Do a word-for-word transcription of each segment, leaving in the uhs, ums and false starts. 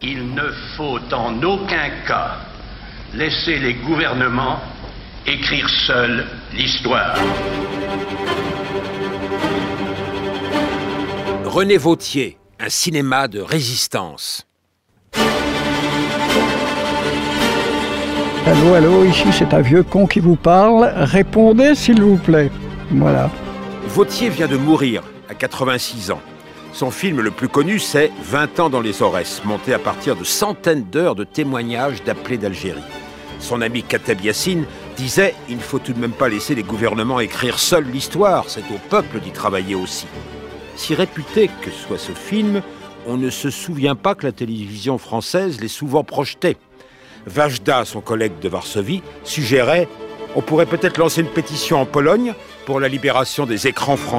Il ne faut en aucun cas laisser les gouvernements écrire seuls l'histoire. René Vauthier, un cinéma de résistance. Allô, allô, ici c'est un vieux con qui vous parle. Répondez s'il vous plaît. Voilà. Vauthier vient de mourir à quatre-vingt-six ans. Son film le plus connu, c'est vingt ans dans les Aurès, monté à partir de centaines d'heures de témoignages d'appelés d'Algérie. Son ami Kateb Yassine disait « Il ne faut tout de même pas laisser les gouvernements écrire seuls l'histoire, c'est au peuple d'y travailler aussi ». Si réputé que soit ce film, on ne se souvient pas que la télévision française l'ait souvent projeté. Vajda, son collègue de Varsovie, suggérait « On pourrait peut-être lancer une pétition en Pologne pour la libération des écrans français ».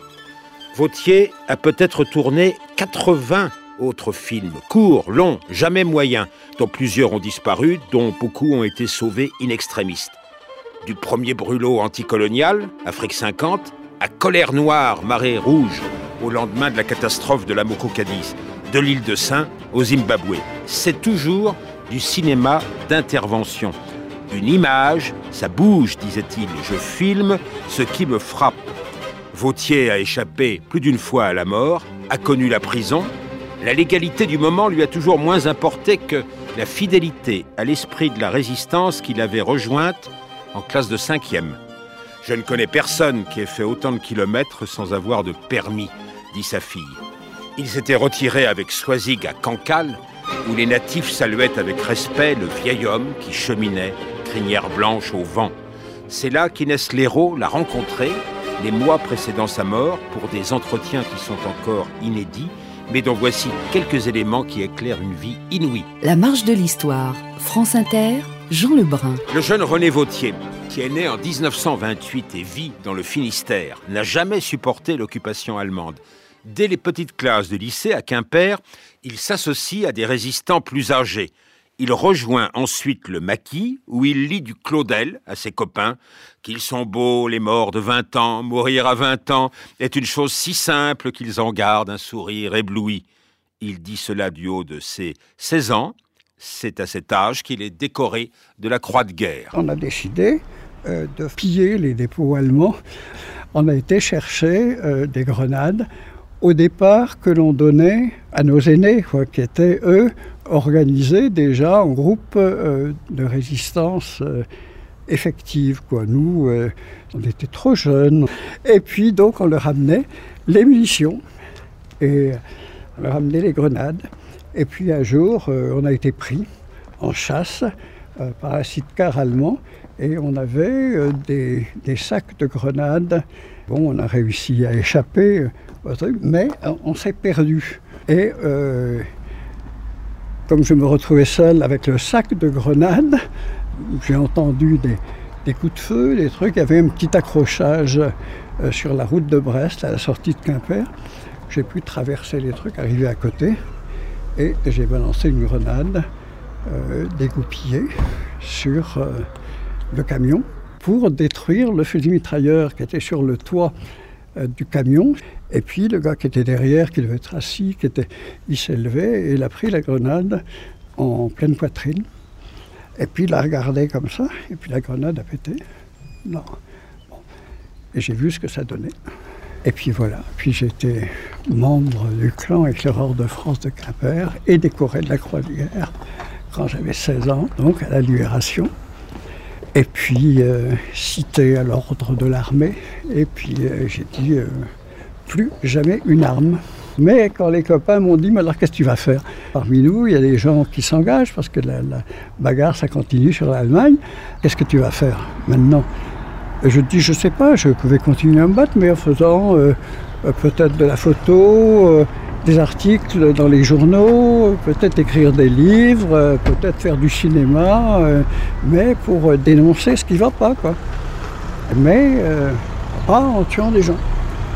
Vauthier a peut-être tourné quatre-vingts autres films, courts, longs, jamais moyens, dont plusieurs ont disparu, dont beaucoup ont été sauvés in extremis. Du premier brûlot anticolonial, Afrique cinquante, à Colère noire, marée rouge, au lendemain de la catastrophe de la Moko-Cadiz, de l'île de Saint au Zimbabwe. C'est toujours du cinéma d'intervention. Une image, ça bouge, disait-il, je filme ce qui me frappe. Vauthier a échappé plus d'une fois à la mort, a connu la prison. La légalité du moment lui a toujours moins importé que la fidélité à l'esprit de la résistance qu'il avait rejointe en classe de cinquième. Je ne connais personne qui ait fait autant de kilomètres sans avoir de permis, dit sa fille. Il s'était retiré avec Soisig à Cancale, où les natifs saluaient avec respect le vieil homme qui cheminait, crinière blanche au vent. C'est là qu'Inès Léraud l'a rencontré, les mois précédant sa mort, pour des entretiens qui sont encore inédits, mais dont voici quelques éléments qui éclairent une vie inouïe. La marche de l'histoire, France Inter, Jean Lebrun. Le jeune René Vauthier, qui est né en dix-neuf cent vingt-huit et vit dans le Finistère, n'a jamais supporté l'occupation allemande. Dès les petites classes de lycée à Quimper, il s'associe à des résistants plus âgés. Il rejoint ensuite le Maquis, où il lit du Claudel à ses copains, qu'ils sont beaux, les morts de vingt ans, mourir à vingt ans est une chose si simple qu'ils en gardent un sourire ébloui. Il dit cela du haut de ses seize ans. C'est à cet âge qu'il est décoré de la Croix de guerre. On a décidé euh, de piller les dépôts allemands. On a été chercher euh, des grenades au départ que l'on donnait à nos aînés, quoi, qui étaient, eux, organisés déjà en groupe euh, de résistance euh, effective, quoi. Nous, euh, on était trop jeunes. Et puis, donc, on leur amenait les munitions et on leur amenait les grenades. Et puis, un jour, euh, on a été pris en chasse euh, par un sidecar allemand et on avait euh, des, des sacs de grenades. Bon, on a réussi à échapper, euh, mais euh, on s'est perdu. Et euh, comme je me retrouvais seul avec le sac de grenades, j'ai entendu des, des coups de feu, des trucs. Il y avait un petit accrochage euh, sur la route de Brest, à la sortie de Quimper. J'ai pu traverser les trucs, arriver à côté, et j'ai balancé une grenade euh, dégoupillée sur euh, le camion pour détruire le fusil mitrailleur qui était sur le toit euh, du camion. Et puis le gars qui était derrière, qui devait être assis, qui était, il s'est levé et il a pris la grenade en pleine poitrine. Et puis il a regardé comme ça, et puis la grenade a pété. Non. Bon. Et j'ai vu ce que ça donnait. Et puis voilà, puis j'étais membre du clan éclaireur de France de Quimper et décoré de la Croix de guerre quand j'avais seize ans, donc à la Libération. Et puis euh, cité à l'ordre de l'armée, et puis euh, j'ai dit euh, plus jamais une arme. Mais quand les copains m'ont dit, mais alors qu'est-ce que tu vas faire? Parmi nous, il y a des gens qui s'engagent parce que la, la bagarre, ça continue sur l'Allemagne. Qu'est-ce que tu vas faire maintenant? Et je dis, je ne sais pas, je pouvais continuer à me battre, mais en faisant euh, peut-être de la photo, euh, des articles dans les journaux, euh, peut-être écrire des livres, euh, peut-être faire du cinéma, euh, mais pour euh, dénoncer ce qui ne va pas, quoi. Mais euh, pas en tuant des gens.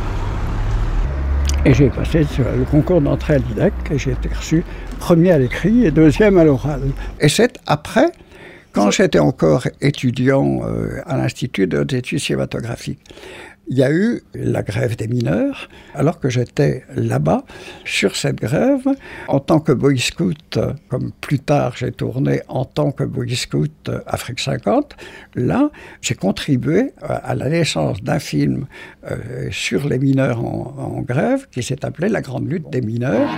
Et j'ai passé le concours d'entrée à l'I D E C et j'ai été reçu premier à l'écrit et deuxième à l'oral. Et c'est après, quand j'étais encore étudiant euh, à l'Institut des études cinématographiques, il y a eu la grève des mineurs, alors que j'étais là-bas, sur cette grève, en tant que Boy Scout, comme plus tard j'ai tourné en tant que Boy Scout Afrique cinquante, là, j'ai contribué à la naissance d'un film euh, sur les mineurs en, en grève, qui s'est appelé La Grande Lutte des mineurs.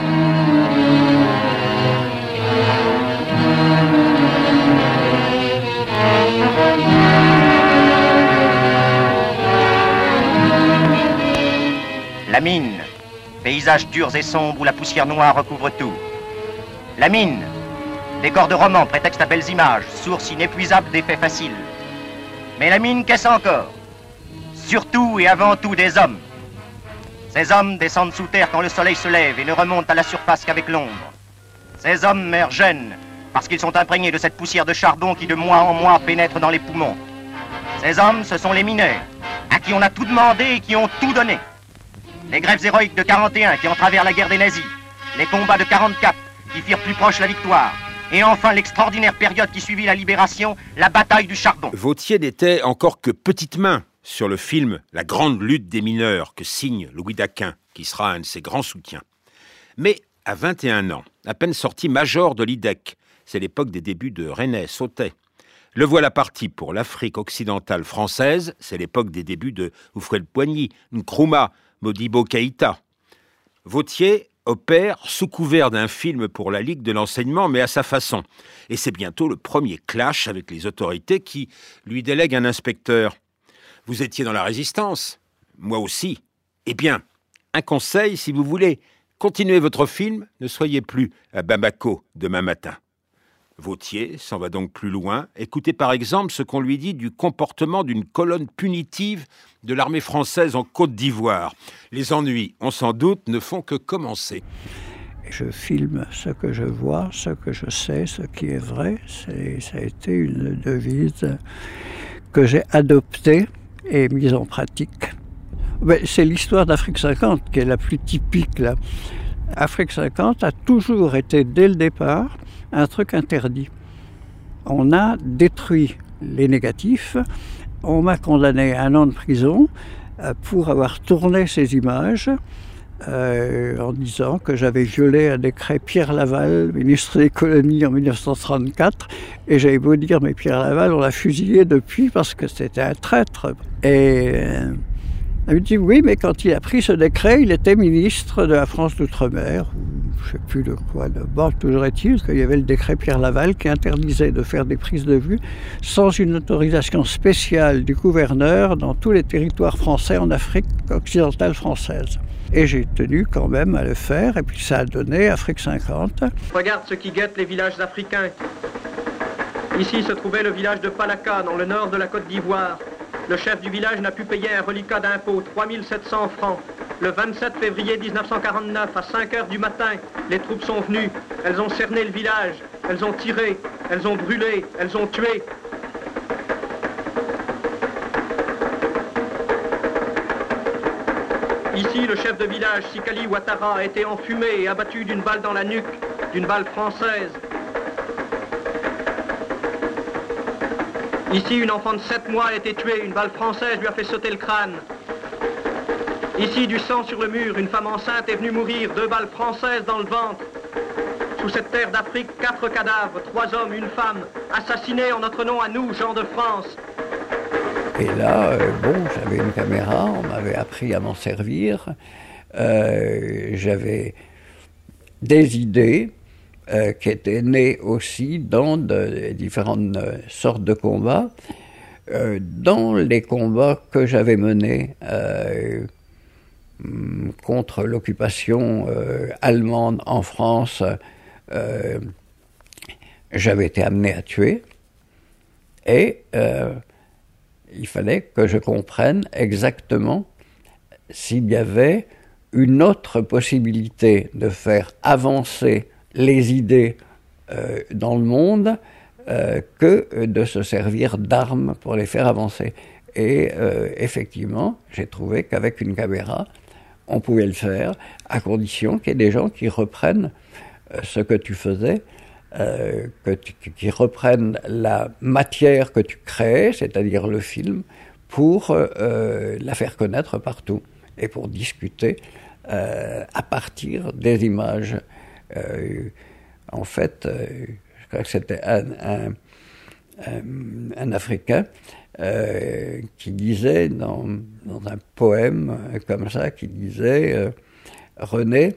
La mine, paysages durs et sombres où la poussière noire recouvre tout. La mine, décor de roman, prétexte à belles images, source inépuisable d'effets faciles. Mais la mine, qu'est-ce encore? Surtout et avant tout des hommes. Ces hommes descendent sous terre quand le soleil se lève et ne remontent à la surface qu'avec l'ombre. Ces hommes meurent jeunes parce qu'ils sont imprégnés de cette poussière de charbon qui de mois en mois pénètre dans les poumons. Ces hommes, ce sont les mineurs, à qui on a tout demandé et qui ont tout donné. Les grèves héroïques de quarante et un qui entravèrent la guerre des nazis, les combats de quarante-quatre qui firent plus proche la victoire, et enfin l'extraordinaire période qui suivit la libération, la bataille du charbon. Vauthier n'était encore que petite main sur le film La Grande Lutte des mineurs que signe Louis Daquin, qui sera un de ses grands soutiens. Mais à vingt et un ans, à peine sorti major de l'I D E C, c'est l'époque des débuts de René Sautet. Le voilà parti pour l'Afrique occidentale française, c'est l'époque des débuts de Houphouët-Boigny, Nkrumah, Modibo Keïta. Vauthier opère sous couvert d'un film pour la Ligue de l'enseignement, mais à sa façon. Et c'est bientôt le premier clash avec les autorités qui lui délèguent un inspecteur. Vous étiez dans la résistance, moi aussi. Eh bien, un conseil si vous voulez, continuez votre film, ne soyez plus à Bamako demain matin. Vauthier s'en va donc plus loin. Écoutez par exemple ce qu'on lui dit du comportement d'une colonne punitive de l'armée française en Côte d'Ivoire. Les ennuis, on s'en doute, ne font que commencer. Je filme ce que je vois, ce que je sais, ce qui est vrai. C'est, ça a été une devise que j'ai adoptée et mise en pratique. Mais c'est l'histoire d'Afrique cinquante qui est la plus typique, là. Afrique cinquante a toujours été, dès le départ, un truc interdit. On a détruit les négatifs. On m'a condamné à un an de prison pour avoir tourné ces images euh, en disant que j'avais violé un décret Pierre Laval, ministre des colonies en mille neuf cent trente-quatre. Et j'avais beau dire, mais Pierre Laval, on l'a fusillé depuis parce que c'était un traître. Et euh, il me dit, oui, mais quand il a pris ce décret, il était ministre de la France d'Outre-mer. Je ne sais plus de quoi, de bord, toujours est-il qu'il y avait le décret Pierre Laval qui interdisait de faire des prises de vue sans une autorisation spéciale du gouverneur dans tous les territoires français en Afrique occidentale française. Et j'ai tenu quand même à le faire, et puis ça a donné Afrique cinquante. Regarde ce qui guette les villages africains. Ici se trouvait le village de Palaka, dans le nord de la Côte d'Ivoire. Le chef du village n'a pu payer un reliquat d'impôt, trois mille sept cents francs. Le vingt-sept février mille neuf cent quarante-neuf, à cinq heures du matin, les troupes sont venues. Elles ont cerné le village, elles ont tiré, elles ont brûlé, elles ont tué. Ici, le chef de village, Sikali Ouattara, a été enfumé et abattu d'une balle dans la nuque, d'une balle française. Ici, une enfant de sept mois a été tuée, une balle française lui a fait sauter le crâne. Ici, du sang sur le mur, une femme enceinte est venue mourir, deux balles françaises dans le ventre. Sous cette terre d'Afrique, quatre cadavres, trois hommes, une femme, assassinés en notre nom à nous, gens de France. Et là, euh, bon, j'avais une caméra, on m'avait appris à m'en servir. Euh, j'avais des idées euh, qui étaient nées aussi dans de, différentes sortes de combats. Euh, dans les combats que j'avais menés euh, contre l'occupation euh, allemande en France, euh, j'avais été amené à tuer. Et euh, il fallait que je comprenne exactement s'il y avait une autre possibilité de faire avancer les idées euh, dans le monde euh, que de se servir d'armes pour les faire avancer. Et euh, effectivement, j'ai trouvé qu'avec une caméra, on pouvait le faire, à condition qu'il y ait des gens qui reprennent euh, ce que tu faisais, Euh, que tu, qui reprennent la matière que tu créais, c'est-à-dire le film, pour euh, la faire connaître partout et pour discuter euh, à partir des images. Euh, en fait, euh, je crois que c'était un, un, un, un Africain euh, qui disait dans, dans un poème comme ça, qui disait euh, « René,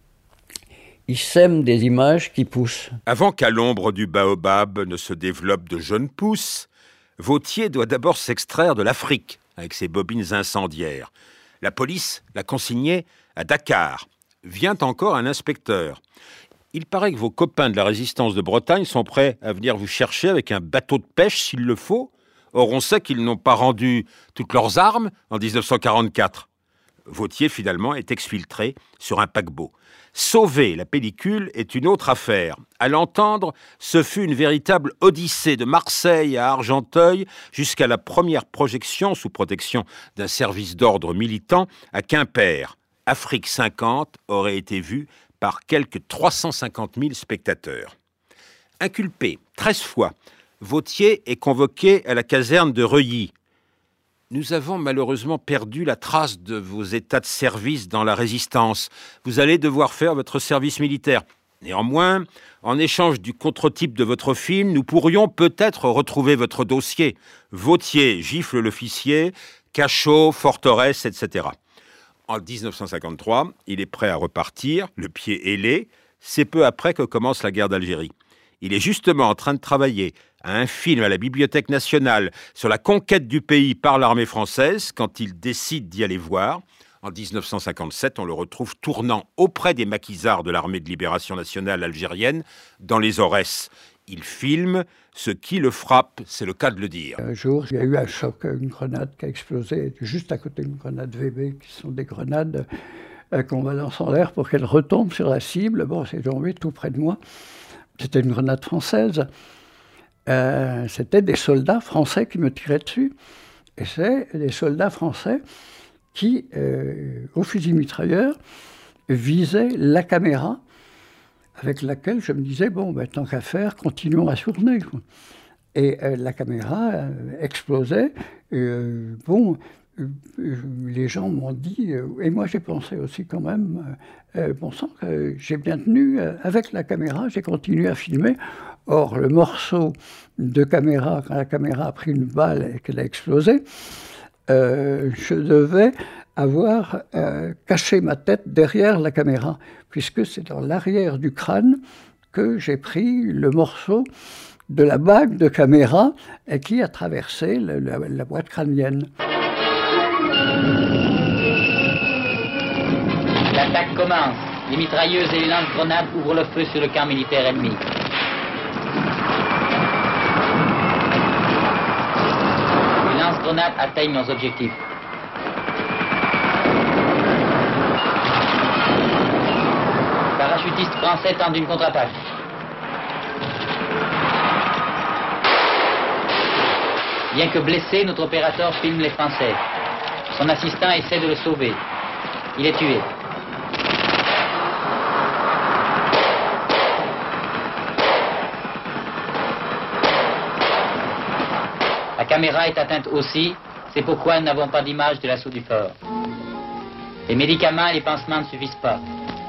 il sème des images qui poussent. » Avant qu'à l'ombre du baobab ne se développent de jeunes pousses, Vauthier doit d'abord s'extraire de l'Afrique avec ses bobines incendiaires. La police l'a consigné à Dakar. Vient encore un inspecteur. Il paraît que vos copains de la résistance de Bretagne sont prêts à venir vous chercher avec un bateau de pêche s'il le faut. Or, on sait qu'ils n'ont pas rendu toutes leurs armes en dix-neuf cent quarante-quatre. Vauthier, finalement, est exfiltré sur un paquebot. Sauver la pellicule est une autre affaire. À l'entendre, ce fut une véritable odyssée de Marseille à Argenteuil jusqu'à la première projection sous protection d'un service d'ordre militant à Quimper. Afrique cinquante aurait été vue par quelques trois cent cinquante mille spectateurs. Inculpé treize fois, Vauthier est convoqué à la caserne de Reuilly. Nous avons malheureusement perdu la trace de vos états de service dans la résistance. Vous allez devoir faire votre service militaire. Néanmoins, en échange du contre-type de votre film, nous pourrions peut-être retrouver votre dossier. Vauthier gifle l'officier, cachot, forteresse, et cetera. En dix-neuf cent cinquante-trois, il est prêt à repartir, le pied ailé. C'est peu après que commence la guerre d'Algérie. Il est justement en train de travailler à un film à la Bibliothèque nationale sur la conquête du pays par l'armée française quand il décide d'y aller voir. En dix-neuf cent cinquante-sept, on le retrouve tournant auprès des maquisards de l'armée de libération nationale algérienne dans les Aurès. Il filme, ce qui le frappe, c'est le cas de le dire. Un jour, il y a eu un choc, une grenade qui a explosé juste à côté d'une grenade V B, qui sont des grenades euh, qu'on balance en l'air pour qu'elles retombent sur la cible. Bon, c'est tombé tout près de moi. C'était une grenade française. Euh, c'était des soldats français qui me tiraient dessus. Et c'est des soldats français qui, euh, au fusil mitrailleur, visaient la caméra avec laquelle je me disais, bon, ben, tant qu'à faire, continuons à tourner. Et euh, la caméra euh, explosait. Et, euh, bon, euh, les gens m'ont dit, euh, et moi j'ai pensé aussi quand même, euh, bon sang, que j'ai bien tenu euh, avec la caméra, j'ai continué à filmer. Or, le morceau de caméra, quand la caméra a pris une balle et qu'elle a explosé, euh, je devais avoir euh, caché ma tête derrière la caméra, puisque c'est dans l'arrière du crâne que j'ai pris le morceau de la bague de caméra et qui a traversé le, la, la boîte crânienne. L'attaque commence. Les mitrailleuses et les lance-grenades ouvrent le feu sur le camp militaire ennemi. Les lance-grenades atteignent leurs objectifs. Parachutiste français tente une contre-attaque. Bien que blessé, notre opérateur filme les Français. Son assistant essaie de le sauver. Il est tué. La caméra est atteinte aussi, c'est pourquoi nous n'avons pas d'image de l'assaut du fort. Les médicaments et les pansements ne suffisent pas.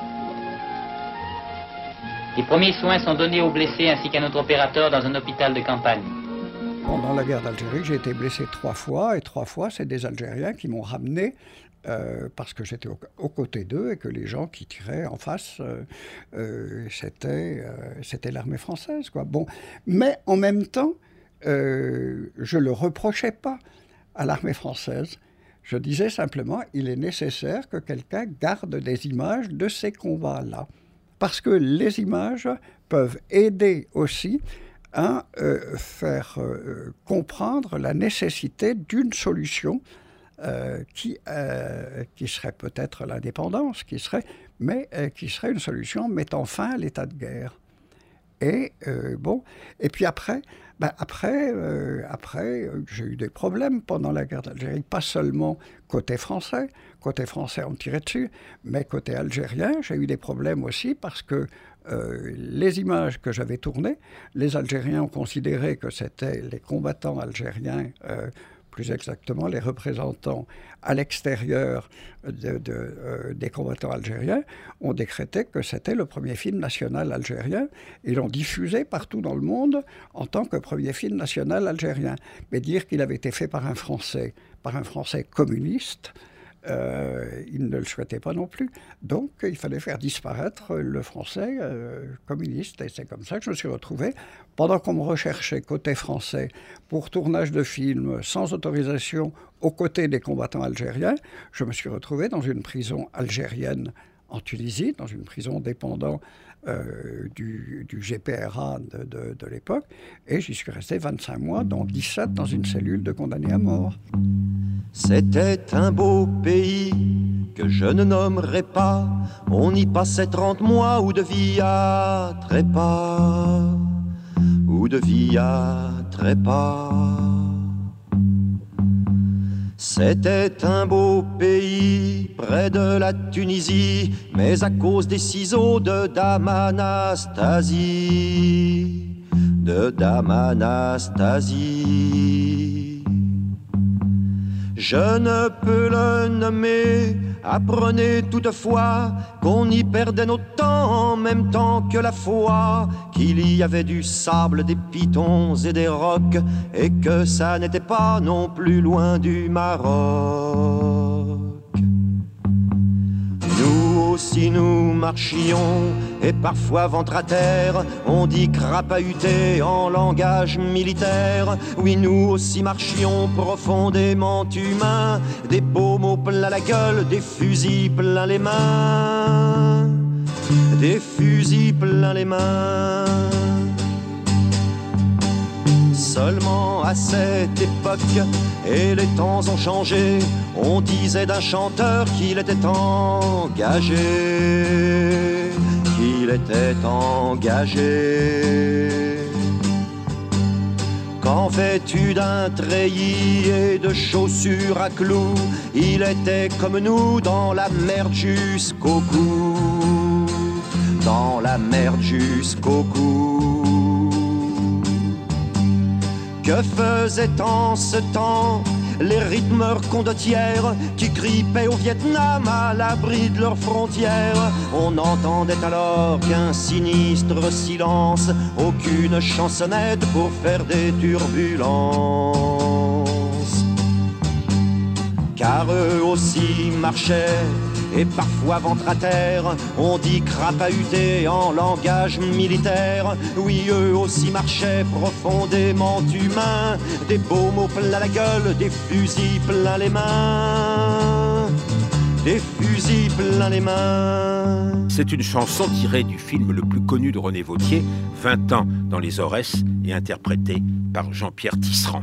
Les premiers soins sont donnés aux blessés ainsi qu'à notre opérateur dans un hôpital de campagne. Pendant la guerre d'Algérie, j'ai été blessé trois fois, et trois fois, c'est des Algériens qui m'ont ramené euh, parce que j'étais au, aux côtés d'eux et que les gens qui tiraient en face, euh, euh, c'était, euh, c'était l'armée française, quoi. Bon, mais en même temps, euh, je ne le reprochais pas à l'armée française. Je disais simplement, il est nécessaire que quelqu'un garde des images de ces combats-là. Parce que les images peuvent aider aussi à euh, faire euh, comprendre la nécessité d'une solution euh, qui, euh, qui serait peut-être l'indépendance, qui serait, mais euh, qui serait une solution mettant fin à l'état de guerre. Et euh, bon, et puis après, ben après, euh, après euh, j'ai eu des problèmes pendant la guerre d'Algérie, pas seulement côté français, côté français on me tirait dessus, mais côté algérien, j'ai eu des problèmes aussi parce que euh, les images que j'avais tournées, les Algériens ont considéré que c'était les combattants algériens euh, plus exactement les représentants à l'extérieur de, de, euh, des combattants algériens, ont décrété que c'était le premier film national algérien. Ils l'ont diffusé partout dans le monde en tant que premier film national algérien. Mais dire qu'il avait été fait par un Français, par un Français communiste, Euh, il ne le souhaitait pas non plus. Donc, il fallait faire disparaître le français euh, communiste. Et c'est comme ça que je me suis retrouvé, pendant qu'on me recherchait côté français pour tournage de films sans autorisation aux côtés des combattants algériens, je me suis retrouvé dans une prison algérienne en Tunisie, dans une prison dépendant euh, du, du G P R A de, de, de l'époque. Et j'y suis resté vingt-cinq mois, dont dix-sept dans une cellule de condamnés à mort. C'était un beau pays que je ne nommerai pas. On y passait trente mois ou de vie à trépas, ou de vie à trépas. C'était un beau pays près de la Tunisie, mais à cause des ciseaux de Dame Anastasie, de Dame Anastasie. Je ne peux le nommer, apprenez toutefois qu'on y perdait notre temps en même temps que la foi, qu'il y avait du sable, des pitons et des rocs, et que ça n'était pas non plus loin du Maroc. Nous aussi nous marchions, et parfois ventre à terre, on dit crapahuté en langage militaire. Oui, nous aussi marchions profondément humains, des beaux mots plein la gueule, des fusils plein les mains, des fusils plein les mains. Seulement à cette époque, et les temps ont changé, on disait d'un chanteur qu'il était engagé, qu'il était engagé. Quand vêtu d'un treillis et de chaussures à clous, il était comme nous dans la merde jusqu'au cou, dans la merde jusqu'au cou. Que faisaient en ce temps les rythmeurs condottières qui grippaient au Vietnam à l'abri de leurs frontières? On n'entendait alors qu'un sinistre silence, aucune chansonnette pour faire des turbulences. Car eux aussi marchaient, et parfois ventre à terre, on dit crapahuté en langage militaire. Oui, eux aussi marchaient profondément humains, des beaux mots plein la gueule, des fusils plein les mains, des fusils plein les mains. C'est une chanson tirée du film le plus connu de René Vauthier, vingt ans dans les Aurès, et interprétée par Jean-Pierre Tisserand.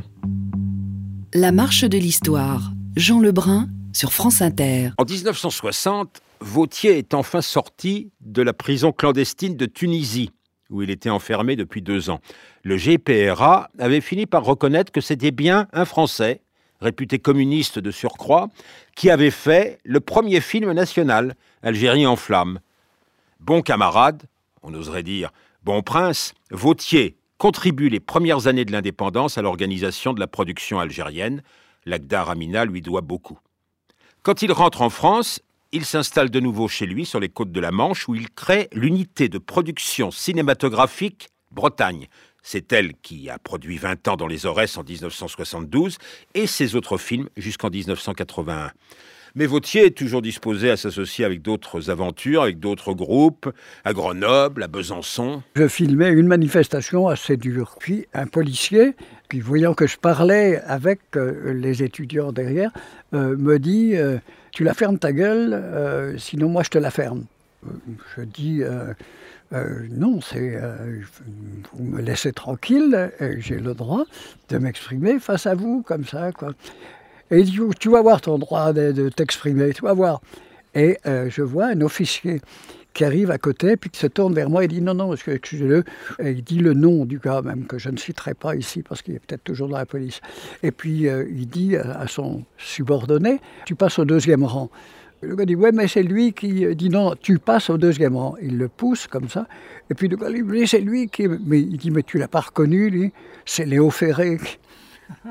La marche de l'histoire, Jean Lebrun, sur France Inter. En dix-neuf cent soixante, Vauthier est enfin sorti de la prison clandestine de Tunisie, où il était enfermé depuis deux ans. Le G P R A avait fini par reconnaître que c'était bien un Français, réputé communiste de surcroît, qui avait fait le premier film national, Algérie en flammes. Bon camarade, on oserait dire bon prince, Vauthier contribue les premières années de l'indépendance à l'organisation de la production algérienne. Lakhdar Amina lui doit beaucoup. Quand il rentre en France, il s'installe de nouveau chez lui sur les côtes de la Manche où il crée l'unité de production cinématographique Bretagne. C'est elle qui a produit vingt ans dans les Aurès en dix-neuf cent soixante-douze et ses autres films jusqu'en dix-neuf cent quatre-vingt-un. Mais Vauthier est toujours disposé à s'associer avec d'autres aventures, avec d'autres groupes, à Grenoble, à Besançon. Je filmais une manifestation assez dure. Puis un policier, qui voyant que je parlais avec euh, les étudiants derrière, euh, me dit euh, « Tu la fermes ta gueule, euh, sinon moi je te la ferme. Euh, » Je dis euh, euh, « Non, c'est, euh, vous me laissez tranquille, et j'ai le droit de m'exprimer face à vous, comme ça, quoi. » Et il dit, tu vas voir ton droit de, de t'exprimer, tu vas voir. Et euh, je vois un officier qui arrive à côté, puis qui se tourne vers moi et dit, non, non, excusez-le. Et il dit le nom du gars même, que je ne citerai pas ici, parce qu'il est peut-être toujours dans la police. Et puis euh, il dit à son subordonné, tu passes au deuxième rang. Le gars dit, ouais, mais c'est lui qui dit, non, tu passes au deuxième rang. Il le pousse comme ça. Et puis le gars dit, mais c'est lui qui... Mais il dit, mais tu l'as pas reconnu, lui? C'est Léo Ferré.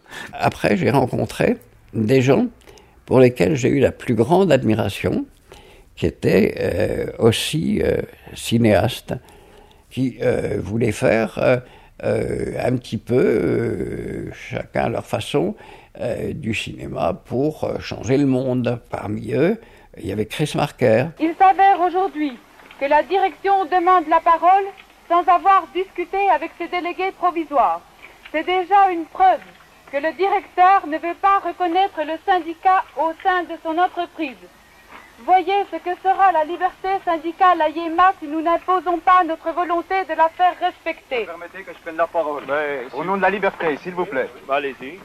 Après, j'ai rencontré des gens pour lesquels j'ai eu la plus grande admiration, qui étaient euh, aussi euh, cinéastes, qui euh, voulaient faire euh, euh, un petit peu, euh, chacun à leur façon, euh, du cinéma pour euh, changer le monde. Parmi eux, il y avait Chris Marker. Il s'avère aujourd'hui que la direction demande la parole sans avoir discuté avec ses délégués provisoires. C'est déjà une preuve que le directeur ne veut pas reconnaître le syndicat au sein de son entreprise. Voyez ce que sera la liberté syndicale à Yéma si nous n'imposons pas notre volonté de la faire respecter. Permettez que je prenne la parole. Mais, au nom de la liberté, s'il vous plaît. Allez-y.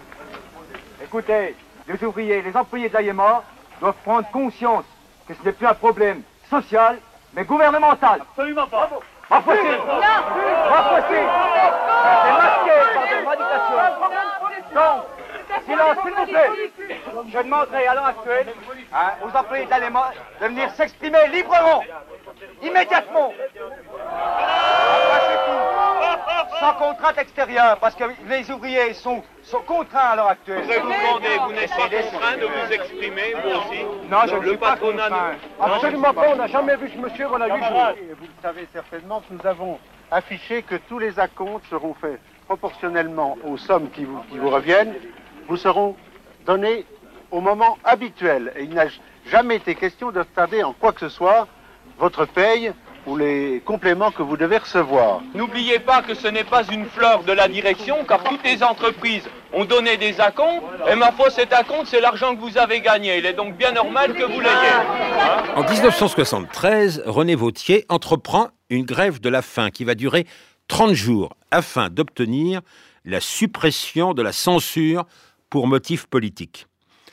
Écoutez, les ouvriers, les employés de la Yéma doivent prendre conscience que ce n'est plus un problème social, mais gouvernemental. Absolument pas. Pas possible. Pas possible. C'est masqué par des revendications. Donc, silence, s'il vous plaît. Je demanderai à l'heure actuelle hein, aux employés de la Yéma de venir s'exprimer librement, immédiatement. Après, c'est tout. Sans contrainte extérieure, parce que les ouvriers sont, sont contraints à l'heure actuelle. Je vous demandez, vous n'êtes pas contraint de vous exprimer, vous aussi? Non, je ne suis pas contraint. Absolument pas, on n'a jamais vu ce monsieur pendant huit jours. Vous le savez certainement que nous avons affiché que tous les acomptes seront faits proportionnellement aux sommes qui vous, qui vous reviennent, vous seront donnés au moment habituel. Et il n'a jamais été question de retarder en quoi que ce soit votre paye ou les compléments que vous devez recevoir. N'oubliez pas que ce n'est pas une fleur de la direction, car toutes les entreprises ont donné des acomptes, et ma foi, cet acompte, c'est l'argent que vous avez gagné. Il est donc bien normal que vous l'ayez. Hein? En dix-neuf cent soixante-treize, René Vauthier entreprend une grève de la faim qui va durer trente jours afin d'obtenir la suppression de la censure pour motif politique.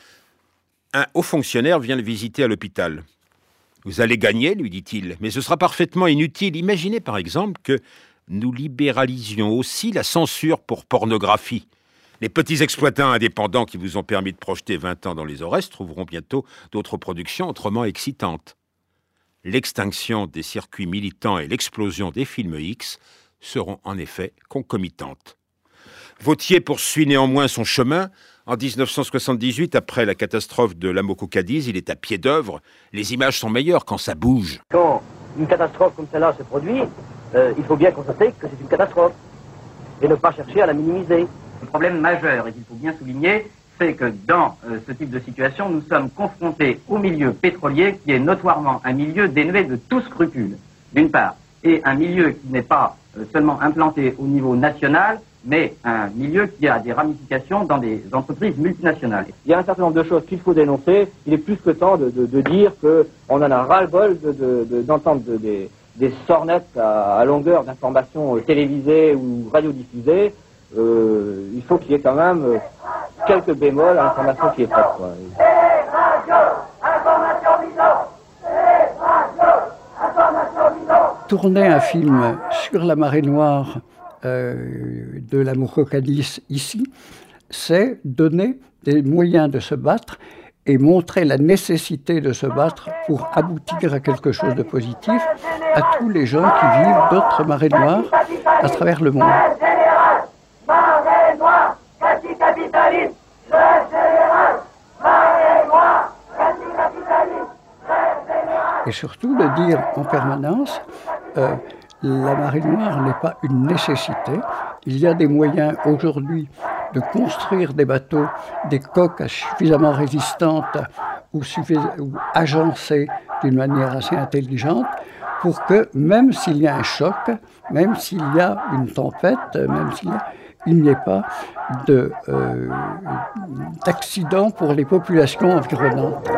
Un haut fonctionnaire vient le visiter à l'hôpital. « Vous allez gagner, lui dit-il, mais ce sera parfaitement inutile. Imaginez par exemple que nous libéralisions aussi la censure pour pornographie. Les petits exploitants indépendants qui vous ont permis de projeter vingt ans dans les Aurès trouveront bientôt d'autres productions autrement excitantes. L'extinction des circuits militants et l'explosion des films X seront en effet concomitantes. » Vauthier poursuit néanmoins son chemin. En dix-neuf cent soixante-dix-huit, après la catastrophe de l'Amoco-Cadiz, il est à pied d'œuvre. Les images sont meilleures quand ça bouge. Quand une catastrophe comme celle-là se produit, euh, il faut bien constater que c'est une catastrophe et ne pas chercher à la minimiser. Le problème majeur, et qu'il faut bien souligner, c'est que dans euh, ce type de situation, nous sommes confrontés au milieu pétrolier qui est notoirement un milieu dénué de tout scrupule, d'une part, et un milieu qui n'est pas euh, seulement implanté au niveau national, mais un milieu qui a des ramifications dans des entreprises multinationales. Il y a un certain nombre de choses qu'il faut dénoncer. Il est plus que temps de, de, de dire qu'on en a ras-le-bol de, de, de, d'entendre de, des, des sornettes à, à longueur d'informations télévisées ou radiodiffusées. Euh, il faut qu'il y ait quand même euh, quelques bémols à l'information qui est faite. Quoi. Tourner un film sur la marée noire Euh, de l'Amoco-Cadiz ici, c'est donner des moyens de se battre et montrer la nécessité de se battre pour aboutir à quelque chose de positif à tous les gens qui vivent d'autres marées noires à travers le monde. Et surtout de dire en permanence euh, la marée noire n'est pas une nécessité. Il y a des moyens aujourd'hui de construire des bateaux, des coques suffisamment résistantes ou, suffis- ou agencées d'une manière assez intelligente pour que même s'il y a un choc, même s'il y a une tempête, même s'il y a, il n'y ait pas de, euh, d'accident pour les populations environnantes.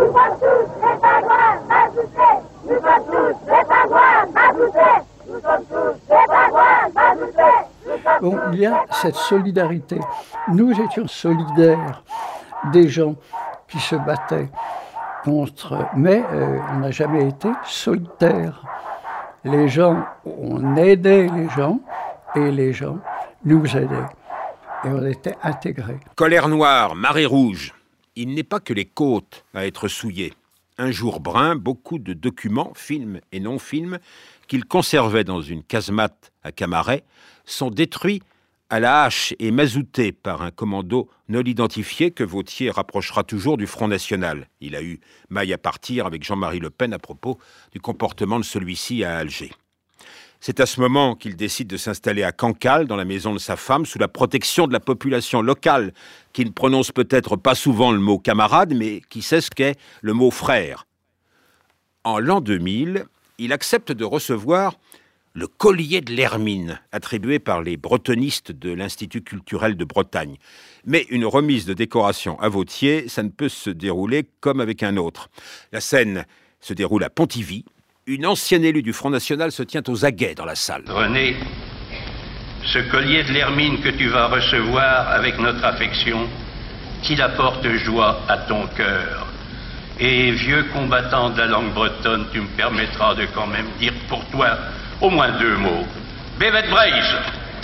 Bon, il y a cette solidarité. Nous étions solidaires des gens qui se battaient contre, mais euh, on n'a jamais été solitaires. Les gens, on aidait les gens et les gens nous aidaient. Et on était intégrés. Colère noire, marée rouge. Il n'est pas que les côtes à être souillées. Un jour brun, beaucoup de documents, films et non-films, qu'il conservait dans une casemate à Camaret, sont détruits à la hache et mazouté par un commando non identifié que Vauthier rapprochera toujours du Front National. Il a eu maille à partir avec Jean-Marie Le Pen à propos du comportement de celui-ci à Alger. C'est à ce moment qu'il décide de s'installer à Cancale, dans la maison de sa femme, sous la protection de la population locale, qui ne prononce peut-être pas souvent le mot camarade, mais qui sait ce qu'est le mot frère. En l'an deux mille, il accepte de recevoir le collier de l'Hermine, attribué par les bretonistes de l'Institut culturel de Bretagne. Mais une remise de décoration à Vauthier, ça ne peut se dérouler comme avec un autre. La scène se déroule à Pontivy. Une ancienne élue du Front National se tient aux aguets dans la salle. René, ce collier de l'Hermine que tu vas recevoir avec notre affection, qu'il apporte joie à ton cœur. Et vieux combattant de la langue bretonne, tu me permettras de quand même dire pour toi au moins deux mots. Bevet Braise.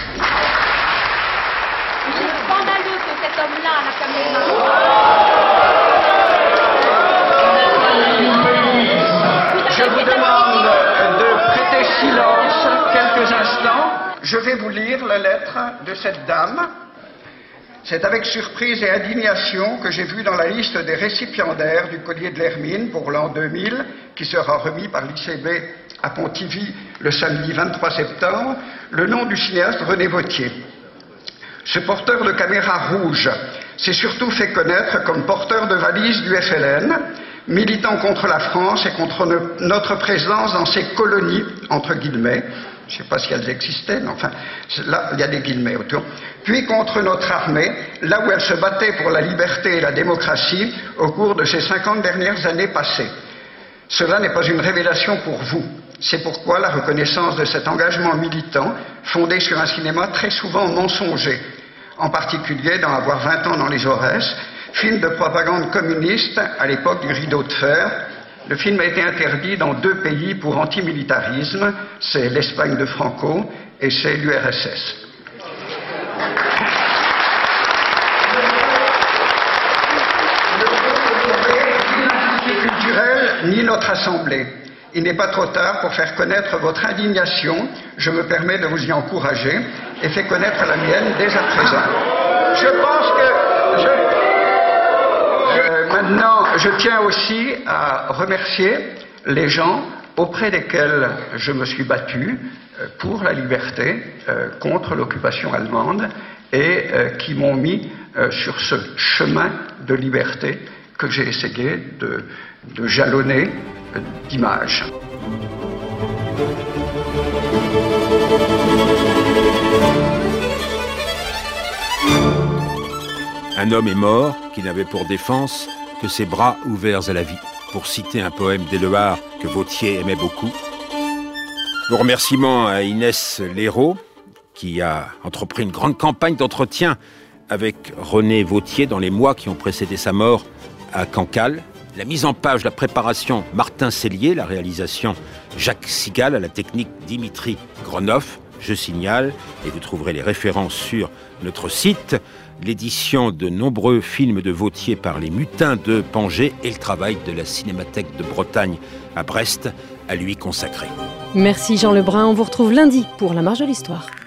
Il est scandaleux que cet homme-là à la caméra. Je vous demande de prêter silence quelques instants. Je vais vous lire la lettre de cette dame. C'est avec surprise et indignation que j'ai vu dans la liste des récipiendaires du collier de l'Hermine pour l'an deux mille, qui sera remis par l'I C B à Pontivy le samedi vingt-trois septembre, le nom du cinéaste René Vauthier. Ce porteur de caméra rouge s'est surtout fait connaître comme porteur de valise du F L N, militant contre la France et contre no- notre présence dans ces colonies, entre guillemets, je ne sais pas si elles existaient, mais enfin, là, il y a des guillemets autour, puis contre notre armée, là où elle se battait pour la liberté et la démocratie au cours de ces cinquante dernières années passées. Cela n'est pas une révélation pour vous. C'est pourquoi la reconnaissance de cet engagement militant, fondé sur un cinéma très souvent mensonger, en particulier dans Avoir vingt ans dans les Aurès, film de propagande communiste à l'époque du rideau de fer. Le film a été interdit dans deux pays pour antimilitarisme, c'est l'Espagne de Franco et c'est l'U R S S. Ni culturel, ni notre assemblée. Il n'est pas trop tard pour faire connaître votre indignation. Je me permets de vous y encourager et fais connaître la mienne dès à présent. Je pense que... Je, je, maintenant, je tiens aussi à remercier les gens auprès desquels je me suis battu pour la liberté, euh, contre l'occupation allemande, et euh, qui m'ont mis euh, sur ce chemin de liberté que j'ai essayé de, de jalonner d'images. Un homme est mort qui n'avait pour défense que ses bras ouverts à la vie, pour citer un poème d'Éluard que Vauthier aimait beaucoup. Nos remerciements à Inès Léraud, qui a entrepris une grande campagne d'entretien avec René Vauthier dans les mois qui ont précédé sa mort à Cancale. La mise en page, la préparation, Martin Sellier, la réalisation, Jacques Sigal, à la technique, Dimitri Gronoff. Je signale, et vous trouverez les références sur notre site, l'édition de nombreux films de Vauthier par les Mutins de Pangée et le travail de la Cinémathèque de Bretagne à Brest, à lui consacré. Merci Jean Lebrun, on vous retrouve lundi pour La Marge de l'Histoire.